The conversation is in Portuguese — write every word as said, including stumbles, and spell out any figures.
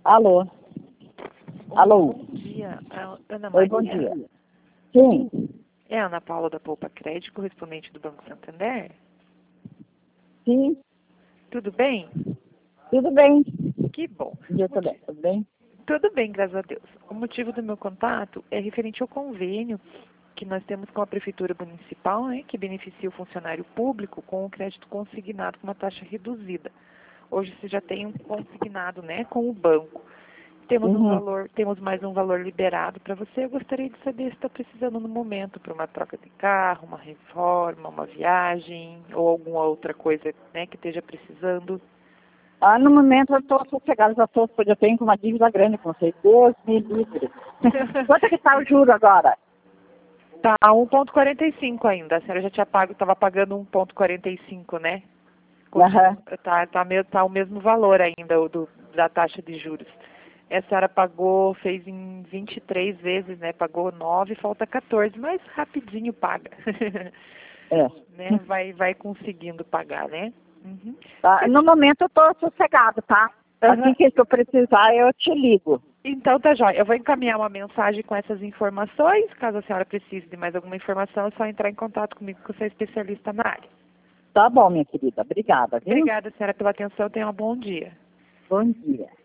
Alô? Alô? Bom dia, é Ana Oi, Maria. bom dia. Sim, É a Ana Paula da Poupa Crédito, correspondente do Banco Santander. sim, Tudo bem? tudo bem. Que bom. Bom dia também, tudo bem? Tudo bem, graças a Deus. O motivo do meu contato é referente ao convênio que nós temos com a Prefeitura Municipal, né, que beneficia o funcionário público com o crédito consignado com uma taxa reduzida. Hoje você já tem um consignado, né, com o banco. Temos um Uhum. valor, temos mais um valor liberado para você. Eu gostaria de saber se está precisando no momento para uma troca de carro, uma reforma, uma viagem ou alguma outra coisa, né, que esteja precisando. Ah, no momento eu estou sossegada, já, tô, já tenho uma dívida grande com vocês. Deus me livre. Quanto é que está o juro agora? Tá um ponto quarenta e cinco ainda. A senhora já tinha pago, estava pagando um ponto quarenta e cinco, né? Continua, Aham. tá, tá, meio, tá o mesmo valor ainda o do, da taxa de juros. A senhora pagou, fez em vinte e três vezes, né? Pagou nove, falta quatorze, mas rapidinho paga. É. Né? Vai, vai conseguindo pagar, né? Uhum. Tá, no momento eu estou sossegado, tá? Assim Aham. que eu precisar, eu te ligo. Então tá jóia. Eu vou encaminhar uma mensagem com essas informações. Caso a senhora precise de mais alguma informação, é só entrar em contato comigo, que eu sou especialista na área. Tá bom, minha querida. Obrigada, viu? Obrigada, senhora, pela atenção. Tenha um bom dia. Bom dia.